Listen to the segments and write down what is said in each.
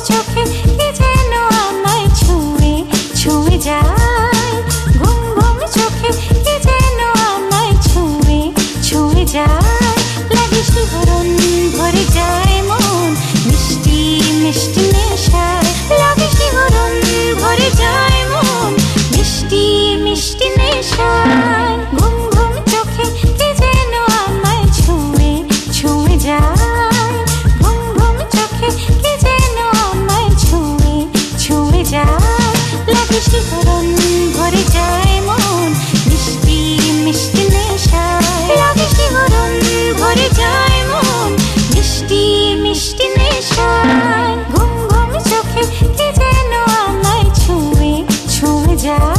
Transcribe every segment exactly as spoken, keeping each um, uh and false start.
চোখে কে যেন আমায় ছুঁয়ে ছুঁয়ে যায়, ঘুম ঘুম চোখে কে যেন আমায় ছুঁয়ে ছুঁয়ে যায়। লাগে শিহরণ ভরে যায় মন মিষ্টি মিষ্টি নেশায়, লাগে শিহরণ ভরে যায় মন মিষ্টি মিষ্টি নেশায়। ঘুম ঘুম চোখে কে যেন আমায় ছুঁয়ে ছুঁয়ে যায়, ঘুম ঘুম চোখে কে যেন আমায় ছুঁয়ে ছুঁয়ে যায়। লাগে শিহরণ ভরে যায় মন মিষ্টি মিষ্টি নেশায়, লাগে শিহরণ ভরে যায় মন মিষ্টি মিষ্টি নেশায়। ঘুম ঘুম চোখে কে যেন আমায় ছুঁয়ে ছুঁয়ে যায়।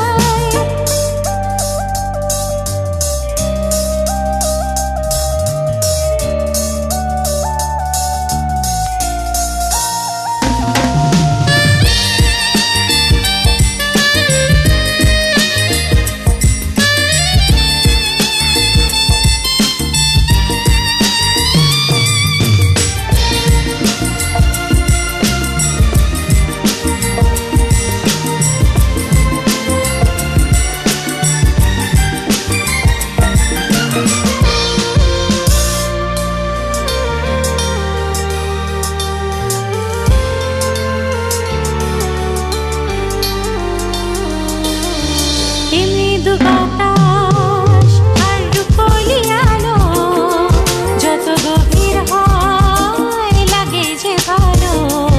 বাতাস আর রূপলি আলো যত গভীর হয় লাগে যে ভালো,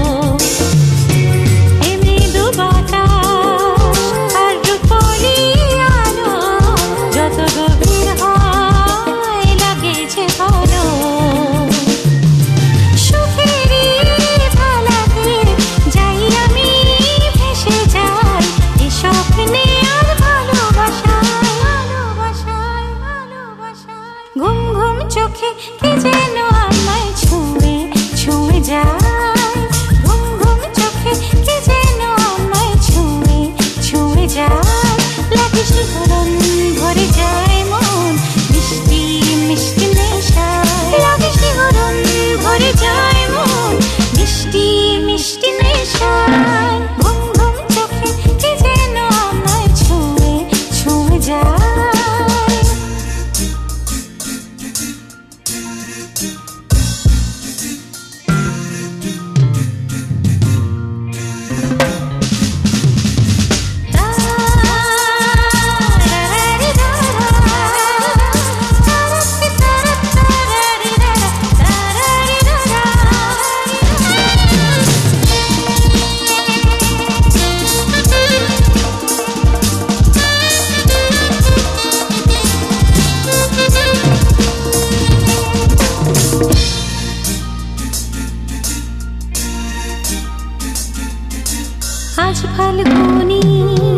এ মৃদু বাতাস আর রূপলি আলো যত গভীর হয় লাগে যে ভালো। সুখেরই ধালাতে যাই আমি ভেসে যাই এ স্বপ্নে আর ঘুম ঘুম চোখে কে যেন আমায় ছুঁয়ে ছুঁয়ে যায়, ঘুম ঘুম চোখে কে যেন আমায় ছুঁয়ে ছুঁয়ে যায়। লাগে শিহরণ ভরে যায় মন মিষ্টি মিষ্টি নেশায়, লাগে শিহরণ ভরে যায় মন মিষ্টি মিষ্টি নেশায়। ঘুম ঘুম চোখে কে যেন আমায় ছুঁয়ে ছুঁয়ে যায়। আজ ফাল্গুনি